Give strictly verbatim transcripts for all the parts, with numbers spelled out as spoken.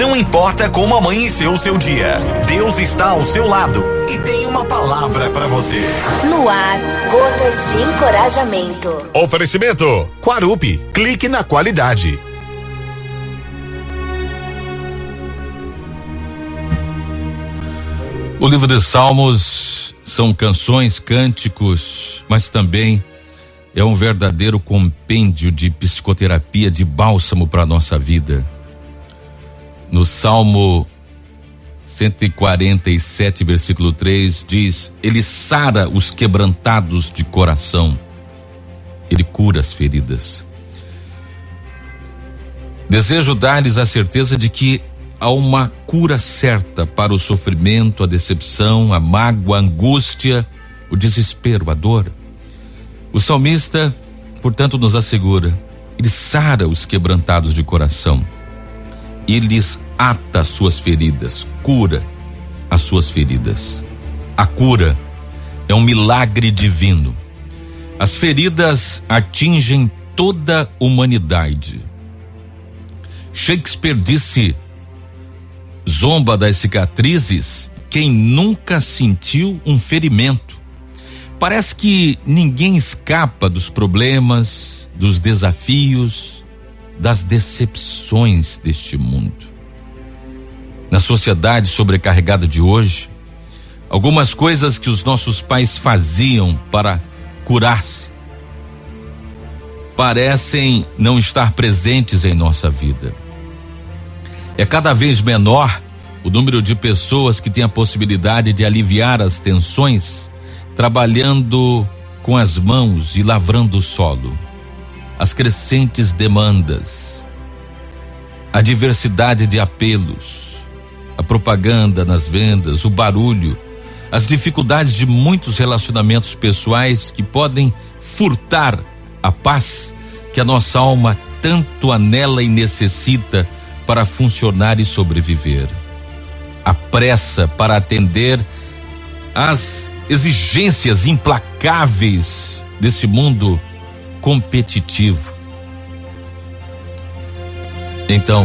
Não importa como amanheceu o seu dia, Deus está ao seu lado e tem uma palavra para você. No ar, gotas de encorajamento. Oferecimento Quarupi, clique na qualidade. O livro dos Salmos são canções, cânticos, mas também é um verdadeiro compêndio de psicoterapia, de bálsamo para a nossa vida. No Salmo cento e quarenta e sete, versículo três, diz: Ele sara os quebrantados de coração, Ele cura as feridas. Desejo dar-lhes a certeza de que há uma cura certa para o sofrimento, a decepção, a mágoa, a angústia, o desespero, a dor. O salmista, portanto, nos assegura: Ele sara os quebrantados de coração, Ele lhes ata as suas feridas, cura as suas feridas. A cura é um milagre divino. As feridas atingem toda a humanidade. Shakespeare disse: zomba das cicatrizes quem nunca sentiu um ferimento. Parece que ninguém escapa dos problemas, dos desafios, das decepções deste mundo. Na sociedade sobrecarregada de hoje, algumas coisas que os nossos pais faziam para curar-se parecem não estar presentes em nossa vida. É cada vez menor o número de pessoas que têm a possibilidade de aliviar as tensões trabalhando com as mãos e lavrando o solo. As crescentes demandas, a diversidade de apelos, a propaganda nas vendas, o barulho, as dificuldades de muitos relacionamentos pessoais que podem furtar a paz que a nossa alma tanto anela e necessita para funcionar e sobreviver. A pressa para atender às exigências implacáveis desse mundo competitivo. Então,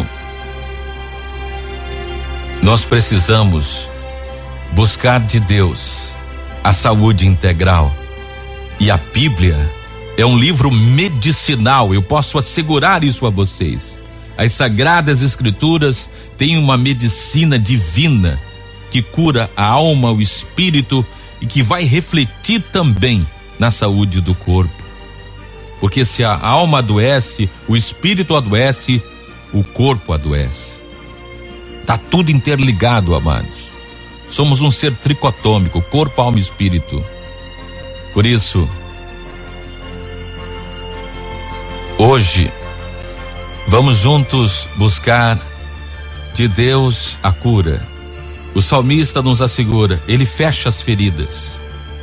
nós precisamos buscar de Deus a saúde integral. E a Bíblia é um livro medicinal, eu posso assegurar isso a vocês. As Sagradas Escrituras têm uma medicina divina que cura a alma, o espírito e que vai refletir também na saúde do corpo. Porque se a alma adoece, o espírito adoece, o corpo adoece. Tá tudo interligado, amados. Somos um ser tricotômico, corpo, alma e espírito. Por isso, hoje, vamos juntos buscar de Deus a cura. O salmista nos assegura, ele fecha as feridas.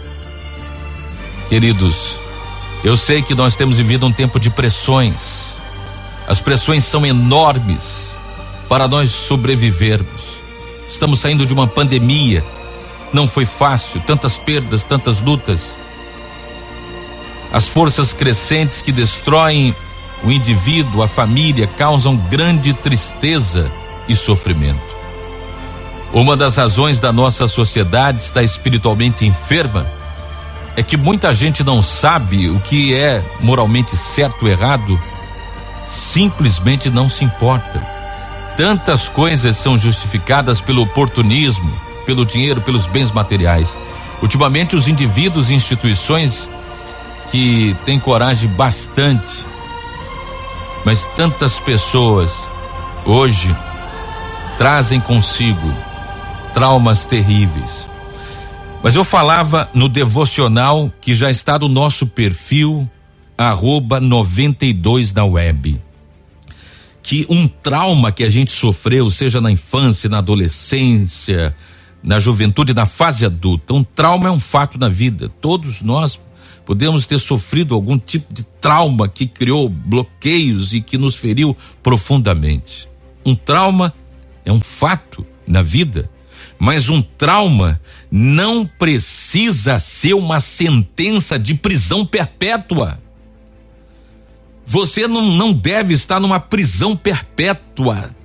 Queridos, eu sei que nós temos vivido um tempo de pressões. As pressões são enormes para nós sobrevivermos. Estamos saindo de uma pandemia. Não foi fácil, tantas perdas, tantas lutas. As forças crescentes que destroem o indivíduo, a família, causam grande tristeza e sofrimento. Uma das razões da nossa sociedade estar espiritualmente enferma é que muita gente não sabe o que é moralmente certo ou errado, simplesmente não se importa. Tantas coisas são justificadas pelo oportunismo, pelo dinheiro, pelos bens materiais. Ultimamente, os indivíduos e instituições que têm coragem bastante, mas tantas pessoas hoje trazem consigo traumas terríveis. Mas eu falava no devocional que já está no nosso perfil arroba noventa e dois na web, que um trauma que a gente sofreu, seja na infância, na adolescência, na juventude, na fase adulta, um trauma é um fato na vida. Todos nós podemos ter sofrido algum tipo de trauma que criou bloqueios e que nos feriu profundamente. Um trauma é um fato na vida, mas um trauma não precisa ser uma sentença de prisão perpétua. Você não, não deve estar numa prisão perpétua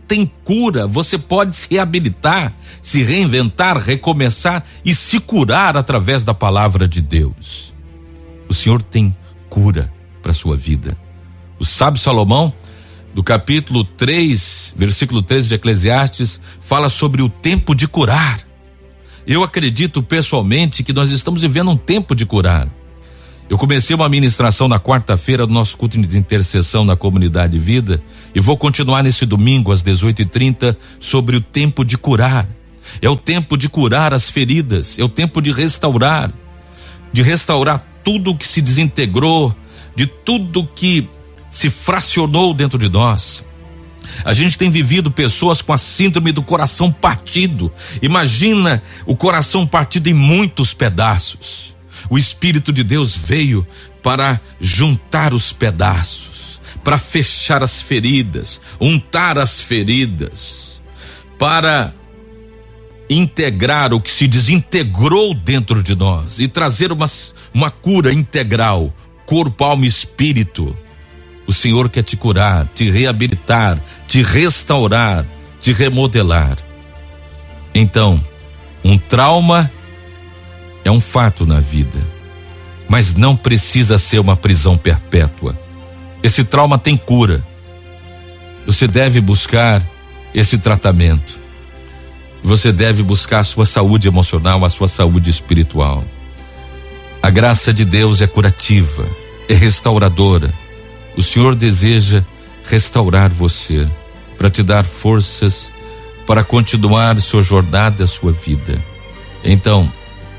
tem cura. Você pode se reabilitar, se reinventar, recomeçar e se curar através da palavra de Deus. O Senhor tem cura para sua vida. O sábio Salomão, do capítulo três, versículo treze de Eclesiastes, fala sobre o tempo de curar. Eu acredito pessoalmente que nós estamos vivendo um tempo de curar. Eu comecei uma ministração na quarta-feira do nosso culto de intercessão na Comunidade Vida e vou continuar nesse domingo às dezoito e trinta sobre o tempo de curar. É o tempo de curar as feridas, é o tempo de restaurar, de restaurar tudo que se desintegrou, de tudo que se fracionou dentro de nós. A gente tem vivido pessoas com a síndrome do coração partido. Imagina o coração partido em muitos pedaços. O Espírito de Deus veio para juntar os pedaços, para fechar as feridas, untar as feridas, para integrar o que se desintegrou dentro de nós e trazer uma, uma cura integral, corpo, alma e espírito. O Senhor quer te curar, te reabilitar, te restaurar, te remodelar. Então, um trauma é um fato na vida, mas não precisa ser uma prisão perpétua. Esse trauma tem cura. Você deve buscar esse tratamento. Você deve buscar a sua saúde emocional, a sua saúde espiritual. A graça de Deus é curativa, é restauradora. O Senhor deseja restaurar você, para te dar forças para continuar sua jornada, sua vida. Então,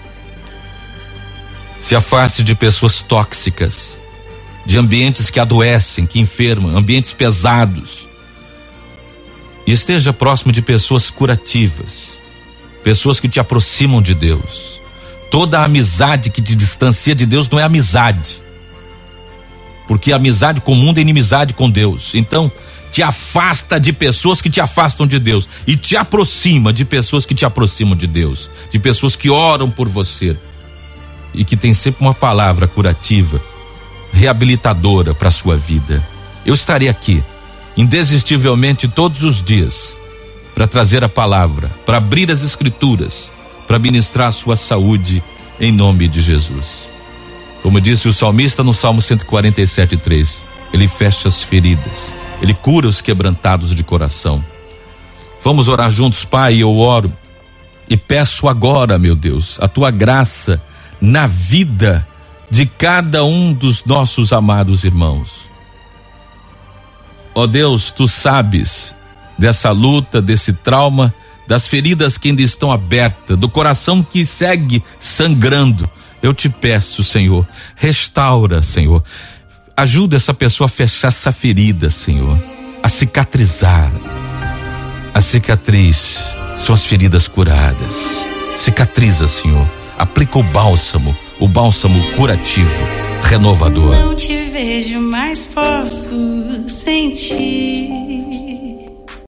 se afaste de pessoas tóxicas, de ambientes que adoecem, que enfermam, ambientes pesados. E esteja próximo de pessoas curativas, pessoas que te aproximam de Deus. Toda amizade que te distancia de Deus não é amizade, porque a amizade com o mundo é inimizade com Deus. Então, te afasta de pessoas que te afastam de Deus e te aproxima de pessoas que te aproximam de Deus, de pessoas que oram por você e que tem sempre uma palavra curativa, reabilitadora para a sua vida. Eu estarei aqui indesistivelmente todos os dias para trazer a palavra, para abrir as escrituras, para ministrar a sua saúde em nome de Jesus. Como disse o salmista no Salmo cento e quarenta e sete, três, ele fecha as feridas, ele cura os quebrantados de coração. Vamos orar juntos, Pai. Eu oro e peço agora, meu Deus, a tua graça na vida de cada um dos nossos amados irmãos. Ó Deus, tu sabes dessa luta, desse trauma, das feridas que ainda estão abertas, do coração que segue sangrando. Eu te peço, Senhor, restaura, Senhor. Ajuda essa pessoa a fechar essa ferida, Senhor, a cicatrizar. A cicatriz são as feridas curadas. Cicatriza, Senhor. Aplica o bálsamo, o bálsamo curativo, renovador. Não te vejo, mas posso sentir